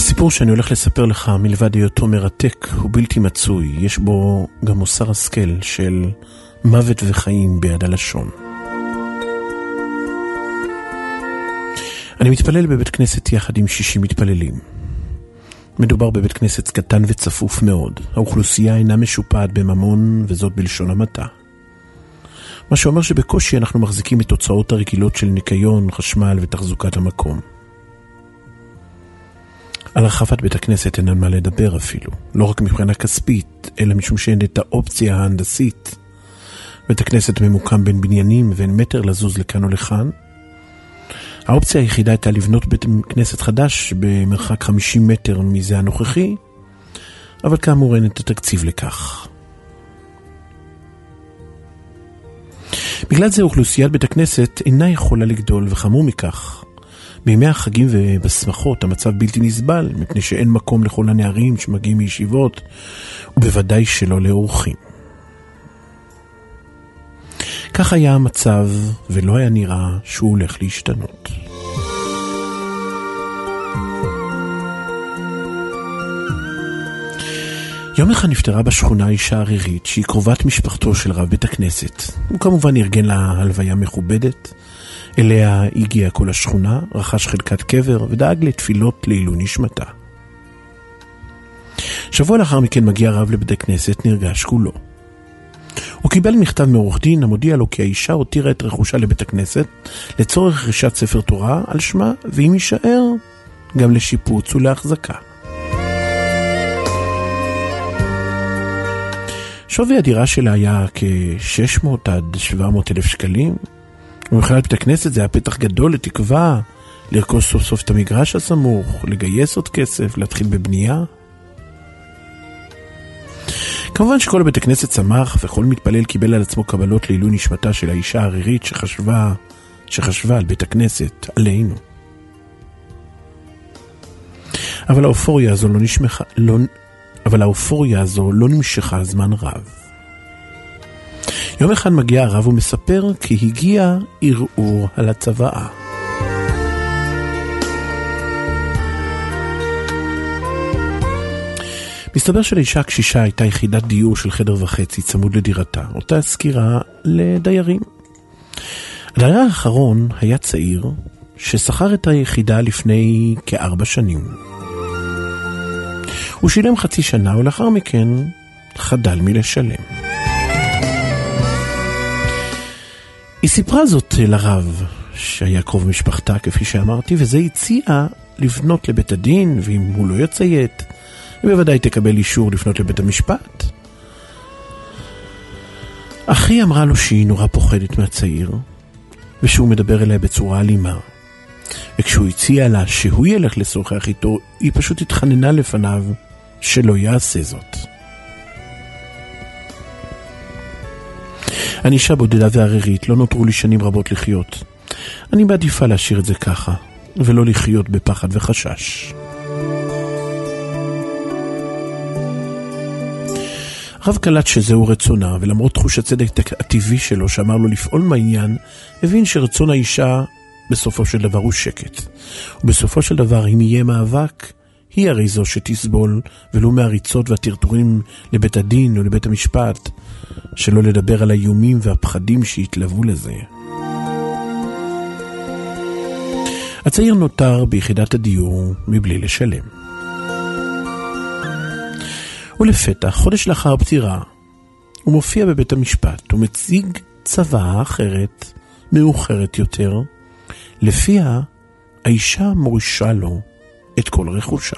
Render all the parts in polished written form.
הסיפור שאני הולך לספר לך מלבד היותו מרתק הוא בלתי מצוי, יש בו גם מוסר השכל של מוות וחיים ביד הלשון. אני מתפלל בבית כנסת יחד עם 60 מתפללים. מדובר בבית כנסת קטן וצפוף מאוד. האוכלוסייה אינה משופעת בממון, וזאת בלשון המעטה. מה שאומר שבקושי אנחנו מחזיקים את תוצאות הרגילות של ניקיון, חשמל ותחזוקת המקום. על הרחבת בית הכנסת אין על מה לדבר אפילו, לא רק מבחינה כספית, אלא משום שאין את האופציה ההנדסית. בית הכנסת ממוקם בין בניינים ואין מטר לזוז לכאן או לכאן. האופציה היחידה הייתה לבנות בית כנסת חדש במרחק 50 מטר מזה הנוכחי, אבל כאמור אין את התקציב לכך. בגלל זה אוכלוסיית בית הכנסת אינה יכולה לגדול, וחמור מכך. בימי החגים ובשמחות המצב בלתי נסבל, מפני שאין מקום לכל הנערים שמגיעים מישיבות, ובוודאי שלא לאורחים. כך היה המצב, ולא היה נראה שהוא הולך להשתנות. יום אחד נפטרה בשכונה אישה ערירית שהיא קרובת משפחתו של רב בית הכנסת. הוא כמובן ארגן לה הלוויה מכובדת, אליה הגיעה כל השכונה, רכש חלקת קבר ודאג לתפילות לעילוי נשמתה. שבוע לאחר מכן מגיע רב לבית הכנסת נרגש כולו. הוא קיבל מכתב מעורך דין המודיע לו כי האישה הותירה את רכושה לבית הכנסת לצורך רכישת ספר תורה על שמה, ואם יישאר גם לשיפוץ ולהחזקה. שווי הדירה שלה היה כ-600 עד 700 אלף שקלים, ומבחינת בית הכנסת זה היה פתח גדול לתקווה לרכוש סוף סוף את המגרש הסמוך, לגייס עוד כסף, להתחיל בבנייה. כמובן שכל בית הכנסת שמח, וכל מתפלל קיבל על עצמו קבלות לעילוי נשמתה של האישה הערירית שחשבה על בית הכנסת, עלינו. אבל האופוריה הזו לא נמשכה זמן רב. יום אחד מגיע הרב ומספר כי הגיע ערעור על הצוואה. מסתבר שלאישה הקשישה הייתה יחידת דיור של חדר וחצי צמוד לדירתה, אותה סקירה לדיירים. הדייר האחרון היה צעיר ששכר את היחידה לפני כ4 שנים. הוא שילם חצי שנה ולאחר מכן חדל מלשלם. היא סיפרה זאת לרב שהיה קרוב משפחתה כפי שאמרתי, וזה הציע לפנות לבית הדין, ואם הוא לא יציית היא בוודאי תקבל אישור לפנות לבית המשפט. אחי אמרה לו שהיא נורא פוחדת מהצעיר ושהוא מדבר אליה בצורה אלימה, וכשהוא הציע לה שהוא ילך לשוחח איתו היא פשוט התחננה לפניו שלא יעשה זאת. אני אישה בודדה וערירית, לא נותרו לי שנים רבות לחיות. אני מעדיפה להשאיר את זה ככה ולא לחיות בפחד וחשש. הרב קלט שזהו רצונה, ולמרות תחוש הצדק הטבעי שלו שאמר לו לפעול מהעניין, הבין שרצון האישה בסופו של דבר הוא שקט. ובסופו של דבר אם יהיה מאבק, היא הרי זו שתסבול, ולא מהריצות והטרטורים לבית הדין או לבית המשפט, שלא לדבר על האיומים והפחדים שהתלוו לזה. הצעיר נותר ביחידת הדיור מבלי לשלם. ולפתע, חודש לאחר הפטירה, הוא מופיע בבית המשפט ומציג צוואה אחרת, מאוחרת יותר, לפיה האישה מורישה לו את כל רכושה.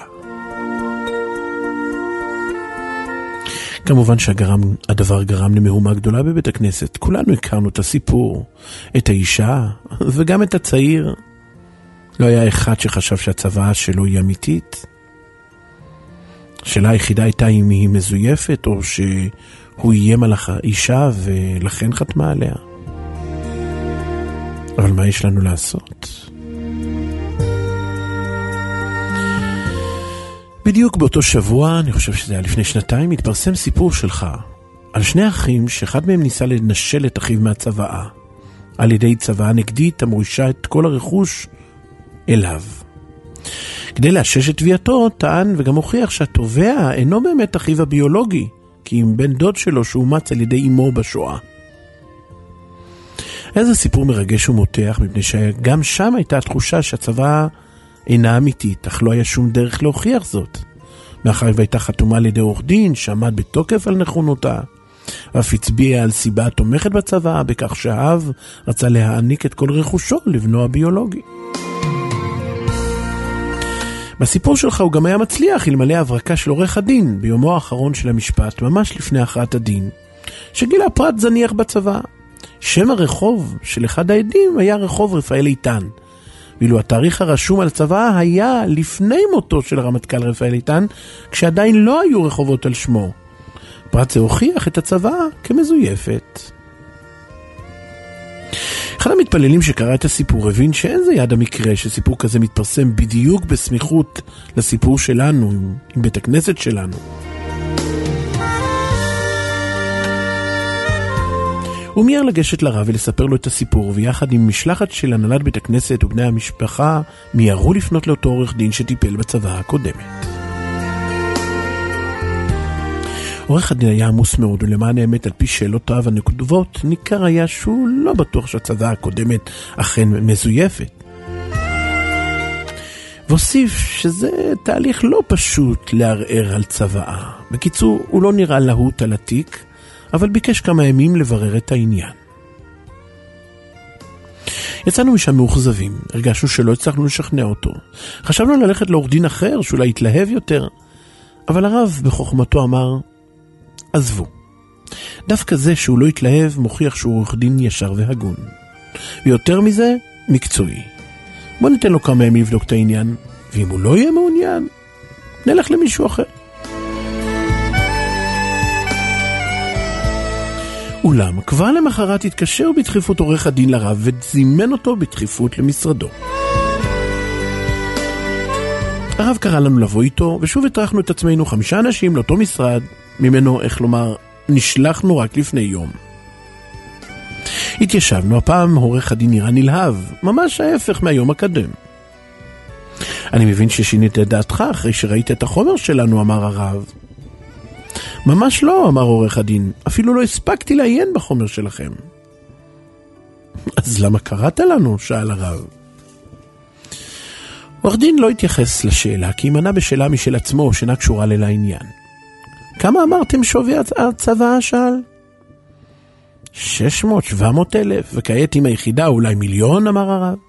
כמובן שהדבר גרם למהומה גדולה בבית הכנסת. כולנו הכרנו את הסיפור, את האישה וגם את הצעיר. לא היה אחד שחשב שהצוואה שלו היא אמיתית. השאלה היחידה הייתה אם היא מזויפת או שהוא איים על האישה ולכן חתמה עליה. אבל מה יש לנו לעשות? בדיוק באותו שבוע, אני חושב שזה היה לפני 2 התפרסם סיפור שלך על 2 אחים שאחד מהם ניסה לנשל את אחיו מהצוואה על ידי צוואה נגדית המורישה את כל הרכוש אליו. כדי לאשש את תביעתו, טען וגם הוכיח שהתובע אינו באמת אחיו הביולוגי, כי אם בן דוד שלו שאומץ על ידי אמו בשואה. איזה סיפור מרגש ומותח, מפני שגם שם הייתה התחושה שהצבא אינה אמיתית, אך לא היה שום דרך להוכיח זאת. מאחר והייתה חתומה על ידי עורך דין שעמד בתוקף על נכונותה, ואף הצביע על סיבה תומכת בצבא, בכך שהאב רצה להעניק את כל רכושו לבנו הביולוגי. בסיפור שלך הוא גם היה מצליח אלמלא הברקה של עורך הדין ביומו האחרון של המשפט, ממש לפני הכרעת הדין, שגילה פרט זניח בצבא. שם הרחוב של אחד העדים היה רחוב רפאל איתן, ואילו התאריך הרשום על הצבא היה לפני מותו של הרמטכ"ל רפאל איתן, כשעדיין לא היו רחובות על שמו. פרט זה הוכיח את הצבא כמזויפת. אחד המתפללים שקרא את הסיפור הבין שאין זה יד המקרה שסיפור כזה מתפרסם בדיוק בסמיכות לסיפור שלנו עם בית הכנסת שלנו. הוא מיהר לגשת לרב ולספר לו את הסיפור, ויחד עם משלחת של הנהלת בית הכנסת ובני המשפחה מיהרו לפנות לאותו עורך דין שטיפל בצבא הקודמת. עורך הדין היה עמוס מאוד, ולמען האמת על פי שאלותיו הנקודבות ניכר היה שהוא לא בטוח שהצבא הקודמת אכן מזויפת. והוסיף שזה תהליך לא פשוט לערער על צבאה. בקיצור, הוא לא נראה להוט על התיק, אבל ביקש כמה ימים לברר את העניין. יצאנו משם מאוכזבים, הרגשנו שלא הצלחנו לשכנע אותו. חשבנו ללכת לעורך דין אחר, שאולי יתלהב יותר, אבל הרב בחוכמתו אמר, עזבו. דווקא זה שהוא לא יתלהב מוכיח שהוא עורך דין ישר והגון. ויותר מזה, מקצועי. בוא ניתן לו כמה ימים לבדוק את העניין, ואם הוא לא יהיה מעוניין, נלך למישהו אחר. אולם כבר למחרת התקשר בדחיפות עורך הדין לרב וזימן אותו בדחיפות למשרדו. הרב קרא לנו לבוא איתו, ושוב הטרחנו את עצמנו 5 אנשים לאותו משרד, ממנו, איך לומר, נשלחנו רק לפני יום. התיישבנו, הפעם עורך הדין נראה נלהב, ממש ההפך מהיום הקדם. אני מבין ששינית את דעתך אחרי שראית את החומר שלנו, אמר הרב. ממש לא, אמר עורך הדין, אפילו לא הספקתי לעיין בחומר שלכם. אז למה קראת לנו? שאל הרב. עורך דין לא התייחס לשאלה, כי היא מנה בשאלה משל עצמו שאינה קשורה לעניין. כמה אמרתם שווי הצבא? שאל. 600-700 אלף, וכעת עם היחידה אולי 1,000,000, אמר הרב.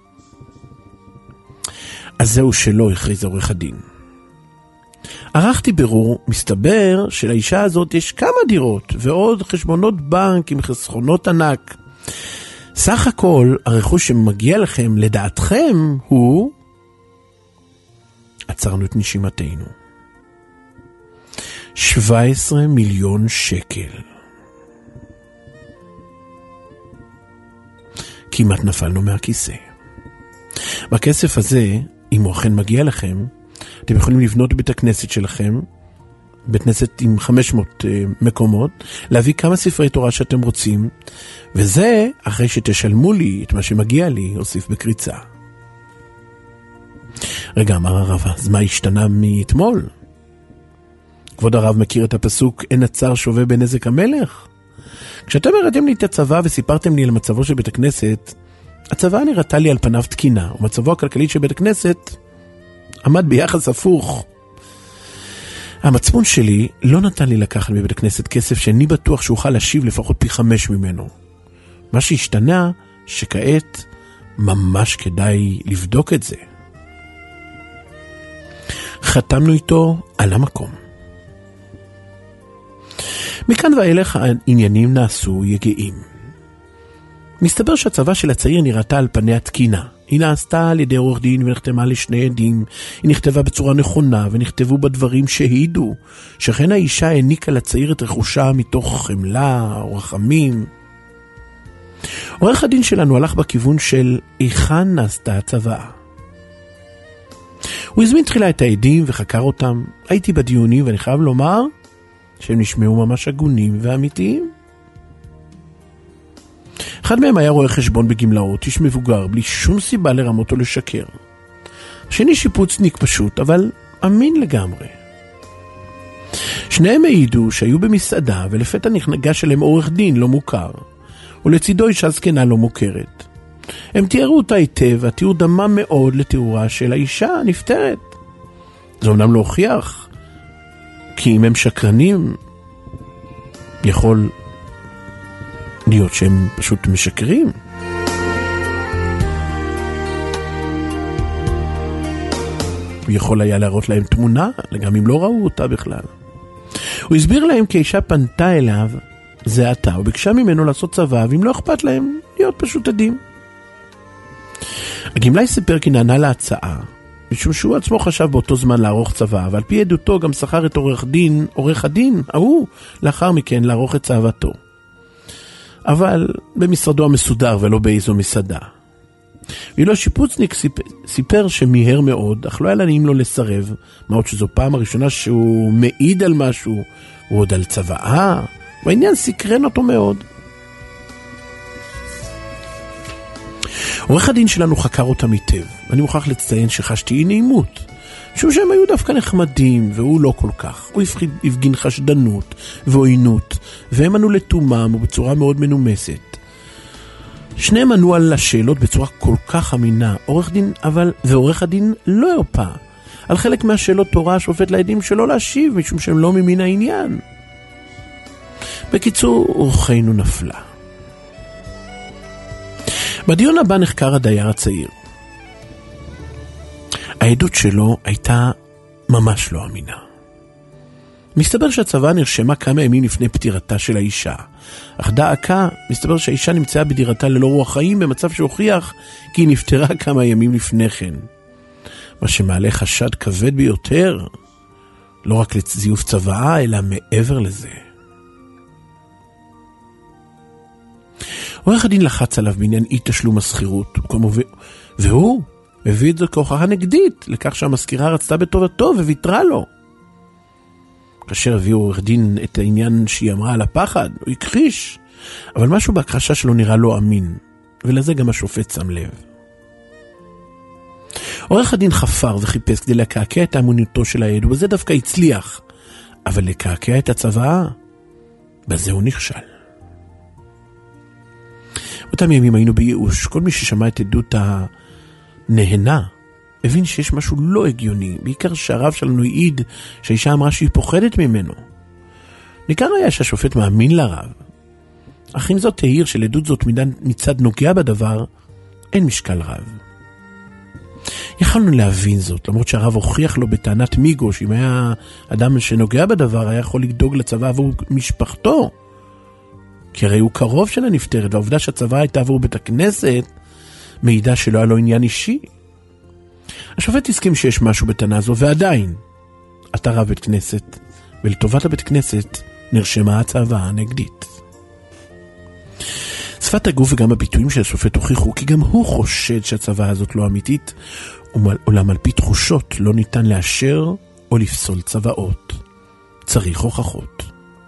אז זהו שלא, הכריז עורך הדין. ערכתי בירור, מסתבר שלאישה הזאת יש כמה דירות ועוד חשבונות בנק עם חסכונות ענק. סך הכל הרכוש שמגיע לכם לדעתכם הוא... עצרנו את נשימתנו. 17 מיליון שקל. כמעט נפלנו מהכיסא. בכסף הזה, אם הוא אכן מגיע לכם, אתם יכולים לבנות בית הכנסת שלכם, בית כנסת עם 500 מקומות, להביא כמה ספרי תורה שאתם רוצים, וזה אחרי שתשלמו לי את מה שמגיע לי, הוסיף בקריצה. רגע, אמר הרב, אז מה השתנה מאתמול? כבוד הרב מכיר את הפסוק, אין הצר שווה בנזק המלך? כשאתם הראיתם לי את הצבא וסיפרתם לי על מצבו של בית הכנסת, הצבא נראתה לי על פניו תקינה, ומצבו הכלכלית של בית הכנסת עמד ביחס הפוך. המצפון שלי לא נתן לי לקחת מבית הכנסת כסף שאני בטוח שאוכל להשיב לפחות פי 5 ממנו. מה שהשתנה, שכעת ממש כדאי לבדוק את זה. חתמנו איתו על המקום. מכאן ואילך העניינים נעשו יגעים. מסתבר שהצבא של הצעיר נראתה על פניה תקינה. היא נעשתה על ידי עורך דין ונחתמה לשני עדים. היא נכתבה בצורה נכונה ונכתבו בדברים שהעידו, שכן האישה העניקה לצעיר את רכושה מתוך חמלה או רחמים. עורך הדין שלנו הלך בכיוון של היכן נעשתה הצבא. הוא הזמין תחילה את העדים וחקר אותם. הייתי בדיונים ואני חייב לומר שהם נשמעו ממש הגונים ואמיתיים. אחד מהם היה רואה חשבון בגמלאות, איש מבוגר, בלי שום סיבה לרמות או לשקר. השני שיפוצניק פשוט, אבל אמין לגמרי. שניהם העידו שהיו במסעדה, ולפתע ניגש אליהם עורך דין לא מוכר, ולצידו אישה זקנה לא מוכרת. הם תיארו אותה היטב, התיאור דמה מאוד לתיאורה של האישה הנפטרת. זה אומנם לא הוכיח, כי אם הם שקרנים, יכול להיות שהם פשוט משקרים. הוא יכול היה להראות להם תמונה, גם אם לא ראו אותה בכלל. הוא הסביר להם כי האישה פנתה אליו זה עתה, וביקשה ממנו לעשות צבא, ואם לא אכפת להם, להיות פשוט עדים. הגמלאי סיפר כי נענה להצעה, משום שהוא עצמו חשב באותו זמן לערוך צבא, ועל פי עדותו גם שכר את עורך הדין, ההוא, לאחר מכן לערוך את צוואתו. אבל במשרדו המסודר ולא באיזו מסעדה. ואילו השיפוצניק סיפר שמיהר מאוד, אך לא היה נעים לו לסרב, מה עוד שזו פעם הראשונה שהוא מעיד על משהו, הוא עוד על צבאה, והעניין סקרן אותו מאוד. עורך הדין שלנו חקר אותם היטב, ואני מוכרח לציין שחשתי אי נעימות, משום שהם היו דווקא נחמדים, והוא לא כל כך. הוא הפגין חשדנות ועוינות, והם ענו לתומם ובצורה מאוד מנומסת. שניהם ענו על השאלות בצורה כל כך אמינה, ועורך הדין לא הרפה. על חלק מהשאלות תורה השופט לעדים שלא להשיב, משום שהם לא ממין העניין. בקיצור, רוחנו נפלה. בדיון הבא נחקר הדייר הצעיר. העדות שלו הייתה ממש לא אמינה. מסתבר שהצבא נרשמה כמה ימים לפני פטירתה של האישה, אך דאקה, מסתבר שהאישה נמצאה בדירתה ללא רוח חיים, במצב שהוכיח כי היא נפטרה כמה ימים לפני כן. מה שמעלה חשד כבד ביותר, לא רק לזיוף צבאה, אלא מעבר לזה. עורך הדין לחץ עליו בעניין אי תשלום הסחירות, והוא הביא את זה כהוכחה נגדית, לכך שהמזכירה רצתה בטובתו וויתרה לו. כאשר הביאו עורך דין את העניין שהיא אמרה על הפחד, הוא הכחיש, אבל משהו בהכחשה שלו נראה לא אמין, ולזה גם השופט שם לב. עורך הדין חפר וחיפש כדי לקעקע את אמונתו של העד, ובזה דווקא הצליח, אבל לקעקע את הצוואה, בזה הוא נכשל. אותם ימים היינו בייאוש, כל מי ששמע את עדות הנהנה, הבין שיש משהו לא הגיוני, בעיקר שהרב שלנו העיד שהאישה אמרה שהיא פוחדת ממנו. ניכר היה שהשופט מאמין לרב, אך אם זאת תהיר של עדות זאת מצד נוגע בדבר, אין משקל רב. יכולנו להבין זאת, למרות שהרב הוכיח לו בטענת מיגו, שאם היה אדם שנוגע בדבר, היה יכול לדאוג לצבא עבור משפחתו, כי הרי הוא קרוב של הנפטרת, והעובדה שהצבא הייתה עבור בית הכנסת, מעידה שלא היה לו עניין אישי. השופט הסכים שיש משהו בטענה זו, ועדיין, אתה רב בית כנסת, ולטובת הבית כנסת נרשמה הצוואה הנגדית. שפת הגוף וגם הביטויים של השופט הוכיחו, כי גם הוא חושד שהצוואה הזאת לא אמיתית, אולם על פי תחושות לא ניתן לאשר או לפסול צוואות. צריך הוכחות.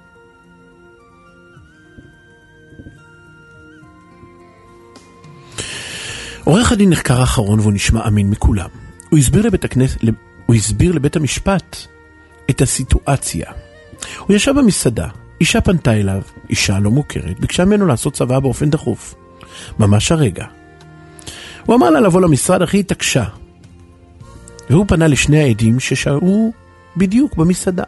עורך הדין נחקר האחרון והוא נשמע אמין מכולם. הוא הסביר לבית המשפט את הסיטואציה. הוא ישב במסעדה, אישה פנתה אליו, אישה לא מוכרת, ביקשה ממנו לעשות צוואה באופן דחוף. ממש הרגע. הוא אמר לה לבוא למשרד, אך היא התעקשה. והוא פנה לשני העדים ששארו בדיוק במסעדה.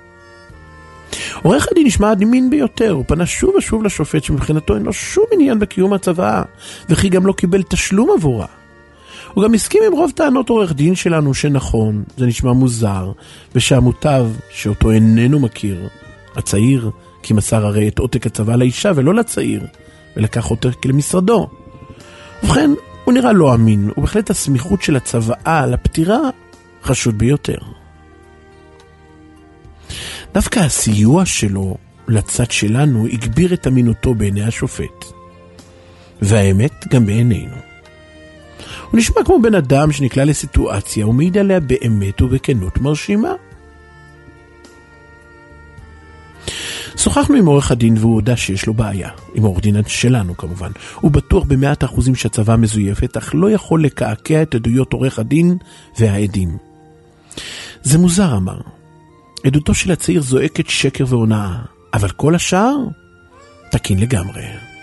עורך הדין נשמע אמין ביותר, הוא פנה שוב ושוב לשופט שמבחינתו אין לו שום עניין בקיום הצוואה, וכי גם לא קיבל תשלום עבורה. הוא גם הסכים עם רוב טענות עורך דין שלנו שנכון, זה נשמע מוזר, ושהמוטב שאותו איננו מכיר, הצעיר, כי מסר הרי את עותק הצוואה לאישה ולא לצעיר, ולקח עותק למשרדו. ובכן, הוא נראה לא אמין, ובהחלט הסמיכות של הצוואה לפטירה חשוד ביותר. דווקא הסיוע שלו לצד שלנו הגביר את אמינותו בעיני השופט. והאמת גם בעינינו. הוא נשמע כמו בן אדם שנקלע לסיטואציה ומעיד עליה באמת ובכנות מרשימה. שוחחנו עם עורך הדין והוא הודע שיש לו בעיה, עם עורך דין שלנו כמובן. הוא בטוח ב100% שהצוואה מזויפת, אך לא יכול לקעקע את עדויות עורך הדין והעדים. זה מוזר, אמר. עדותו של הצעיר זועקת שקר והונאה, אבל כל השאר תקין לגמרי.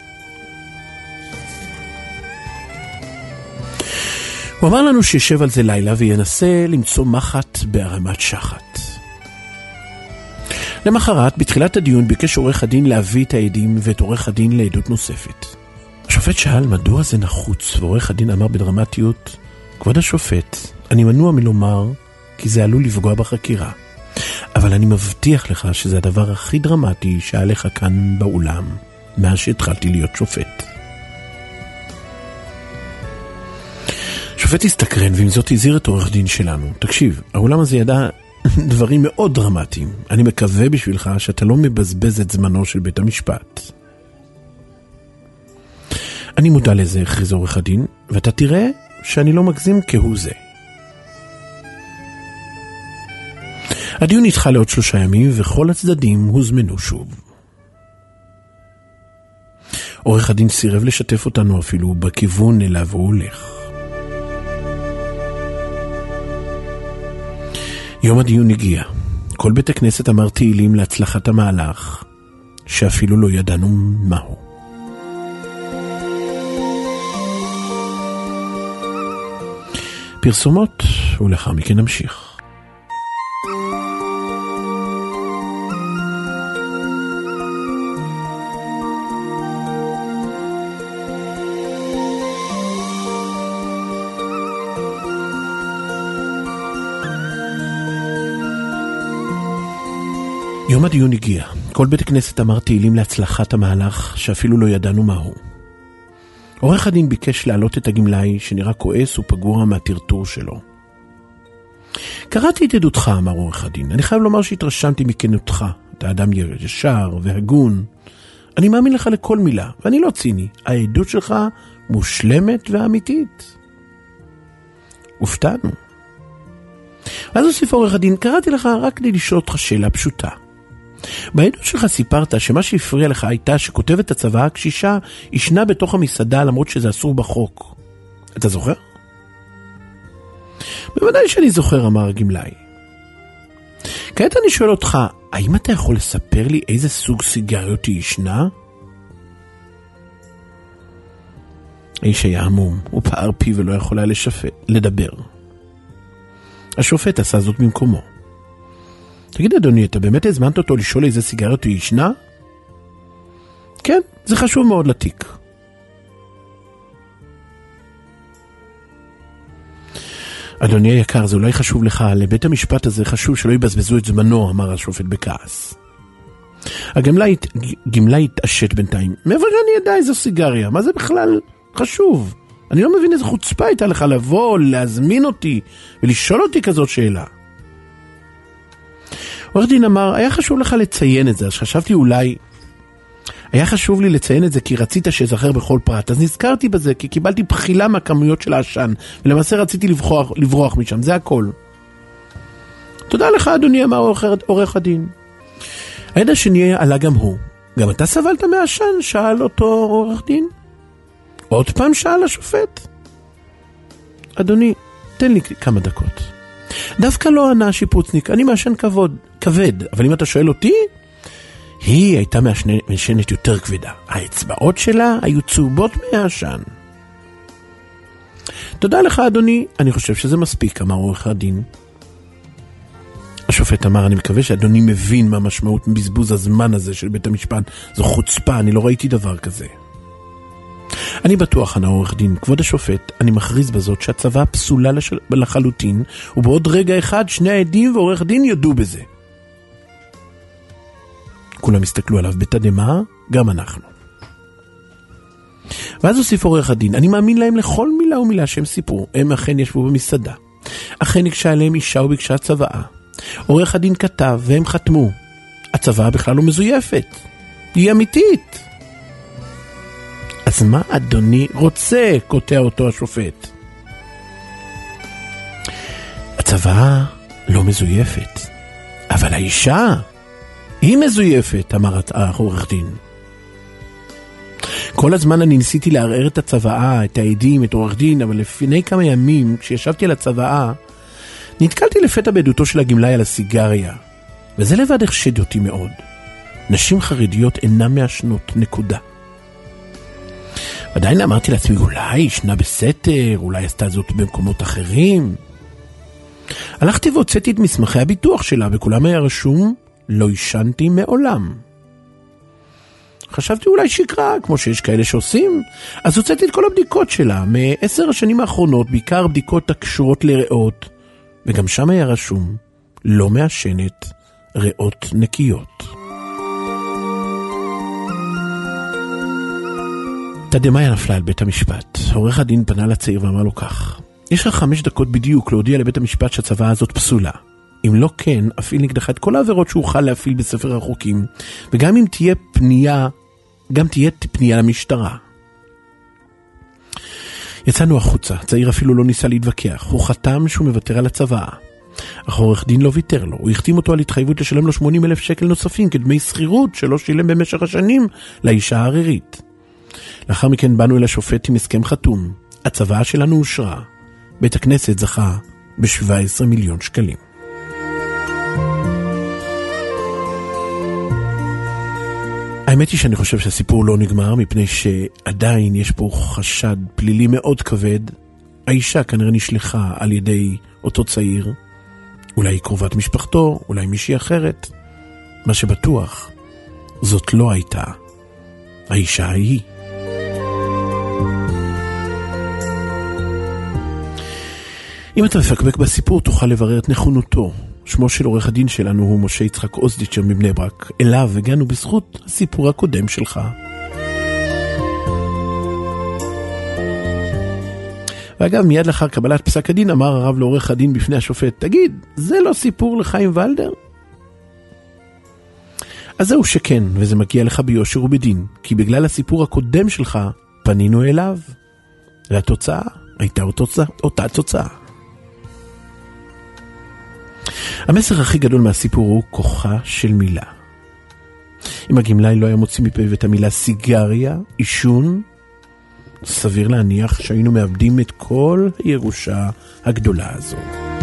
הוא אמר לנו שישב על זה לילה וינסה למצוא מחט בהרמת שחת. למחרת, בתחילת הדיון, ביקש עורך הדין להביא את העדים ואת עורך הדין לעדות נוספת. השופט שאל מדוע זה נחוץ, ועורך הדין אמר בדרמטיות, כבוד השופט, אני מנוע מלומר כי זה עלול לפגוע בחקירה. אבל אני מבטיח לך שזה הדבר הכי דרמטי שהיה לך כאן באולם, מאז שהתחלתי להיות שופט. שופט הסתקרן ועם זאת הזהיר את עורך דין שלנו. תקשיב, האולם הזה ידע דברים מאוד דרמטיים. אני מקווה בשבילך שאתה לא מבזבז את זמנו של בית המשפט. אני מודע לזה, הכריז עורך הדין, ואתה תראה שאני לא מגזים כהוא זה. הדיון נדחה לעוד 3 ימים וכל הצדדים הוזמנו שוב. עורך הדין סירב לשתף אותנו אפילו בכיוון אליו הוא הולך. יום הדיון הגיע. כל בית הכנסת אמר תהילים להצלחת המהלך, שאפילו לא ידענו מהו. פרסומות, ולאחר מכן נמשיך. יום הדיון הגיע. כל בית הכנסת אמר תהילים להצלחת המהלך שאפילו לא ידענו מהו. עורך הדין ביקש להעלות את הגמלאי שנראה כועס ופגוע מהטרטור שלו. קראתי את עדותך, אמר עורך הדין. אני חייב לומר שהתרשמתי מכנותך. אתה אדם ישר והגון. אני מאמין לך לכל מילה, ואני לא ציני. העדות שלך מושלמת ואמיתית. הופתענו. אז הוסיף עורך הדין, קראתי לך רק כדי לשאול אותך שאלה פשוטה. בעדות שלך סיפרת שמה שהפריע לך הייתה שכותבת הצוואה הקשישה ישנה בתוך המסעדה למרות שזה אסור בחוק. אתה זוכר? בוודאי שאני זוכר, אמר הגמלאי. כעת אני שואל אותך, האם אתה יכול לספר לי איזה סוג סיגריות היא ישנה? האיש היה עמום, הוא פער פי ולא יכול היה לדבר. השופט עשה זאת במקומו. תגיד אדוני, אתה באמת הזמנת אותו לשאול איזה סיגריות היא ישנה? כן, זה חשוב מאוד לתיק. אדוני היקר, זה אולי חשוב לך, לבית המשפט הזה חשוב שלא יבזבזו את זמנו, אמר השופט בכעס. הגמלאי התעשת בינתיים. מאיפה שאני ידע איזו סיגריה? מה זה בכלל חשוב? אני לא מבין איזה חוצפה הייתה לך לבוא, להזמין אותי ולשאול אותי כזאת שאלה. עורך דין אמר, היה חשוב לך לציין את זה, אז חשבתי אולי, היה חשוב לי לציין את זה כי רצית שזכר בכל פרט, אז נזכרתי בזה כי קיבלתי בחילה מהכמויות של העשן, ולמעשה רציתי לברוח משם, זה הכל. תודה לך אדוני, אמר עורך הדין. העד השני עלה גם הוא. גם אתה סבלת מהעשן? שאל אותו עורך דין. עוד פעם שאל השופט. אדוני, תן לי כמה דקות. דווקא לא ענה השיפוצניק, אני מעשן כבד, אבל אם אתה שואל אותי, היא הייתה מעשנת יותר כבדה. האצבעות שלה היו צהובות מהעשן. תודה לך אדוני, אני חושב שזה מספיק, אמר עורך הדין. השופט אמר, אני מקווה שאדוני מבין מה משמעות מבזבוז הזמן הזה של בית המשפט. זו חוצפה, אני לא ראיתי דבר כזה. אני בטוח, ענה עורך דין, כבוד השופט, אני מכריז בזאת שהצוואה פסולה לחלוטין, ובעוד רגע אחד שני העדים ועורך דין יודו בזה. כולם הסתכלו עליו בתדהמה, גם אנחנו. ואז הוסיף עורך הדין, אני מאמין להם לכל מילה ומילה שהם סיפרו. הם אכן ישבו במסעדה. אכן ניגשה עליהם אישה וביקשה צוואה. עורך הדין כתב והם חתמו. הצוואה בכלל לא מזויפת. היא אמיתית. אז מה אדוני רוצה? קוטע אותו השופט. הצוואה לא מזויפת, אבל האישה היא מזויפת, אמר העורך דין. כל הזמן אני ניסיתי לערער את הצוואה, את העדים, את עורך דין, אבל לפני כמה ימים, כשישבתי על הצוואה, נתקלתי לפתע בעדותו של הגמלאי על הסיגריה, וזה לבד החשד אותי מאוד. נשים חרדיות אינן מעשנות, נקודה. עדיין אמרתי לעצמי, אולי ישנה בסתר, אולי עשתה זאת במקומות אחרים. הלכתי והוצאתי את מסמכי הביטוח שלה, וכולם היה רשום, לא ישנתי מעולם. חשבתי אולי שקרה, כמו שיש כאלה שעושים, אז הוצאתי את כל הבדיקות שלה, מ10 השנים האחרונות, בעיקר בדיקות הקשורות לריאות, וגם שם היה רשום, לא מעשנת, ריאות נקיות. תדמיה נפלה על בית המשפט. עורך הדין פנה לצעיר ואמר לו כך, יש לך 5 דקות בדיוק להודיע לבית המשפט שהצוואה הזאת פסולה. אם לא כן, אפעיל נגדך את כל העבירות שאוכל להפעיל בספר החוקים, וגם אם תהיה פנייה, גם תהיה פנייה למשטרה. יצאנו החוצה, צעיר אפילו לא ניסה להתווכח, הוא חתם שהוא מוותר על הצוואה. אך עורך דין לא ויתר לו, הוא החתים אותו על התחייבות לשלם לו 80,000 שקל נוספים כדמי שכירות שלא שילם במשך השנים לאישה הערירית. לאחר מכן באנו אל השופט עם הסכם חתום, הצוואה שלנו אושרה, בית הכנסת זכה ב-17 מיליון שקלים. האמת היא שאני חושב שהסיפור לא נגמר, מפני שעדיין יש פה חשד פלילי מאוד כבד. האישה כנראה נשלחה על ידי אותו צעיר, אולי קרובת משפחתו, אולי מישהי אחרת. מה שבטוח, זאת לא הייתה האישה ההיא. אם אתה מפקפק בסיפור, תוכל לברר את נכונותו. שמו של עורך הדין שלנו הוא משה יצחק אוזדיצ'ר מבני ברק. אליו הגענו בזכות הסיפור הקודם שלך. ואגב, מיד לאחר קבלת פסק הדין, אמר הרב לעורך הדין בפני השופט, תגיד, זה לא סיפור לחיים ולדר? אז זהו שכן, וזה מגיע לך ביושר ובדין, כי בגלל הסיפור הקודם שלך, פנינו אליו, והתוצאה הייתה אותה תוצאה. המסר הכי גדול מהסיפור הוא כוחה של מילה. אם הגמלאי לא היה מוציא מפה את המילה סיגריה, עישון, סביר להניח שהיינו מאבדים את כל הירושה הגדולה הזו.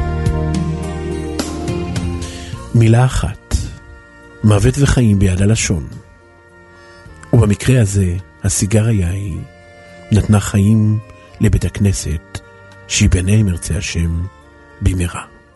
מילה אחת, מוות וחיים ביד הלשון. ובמקרה הזה, הסיגריה היא נתנה חיים לבית הכנסת, שיבנה עם ארצי השם במהרה.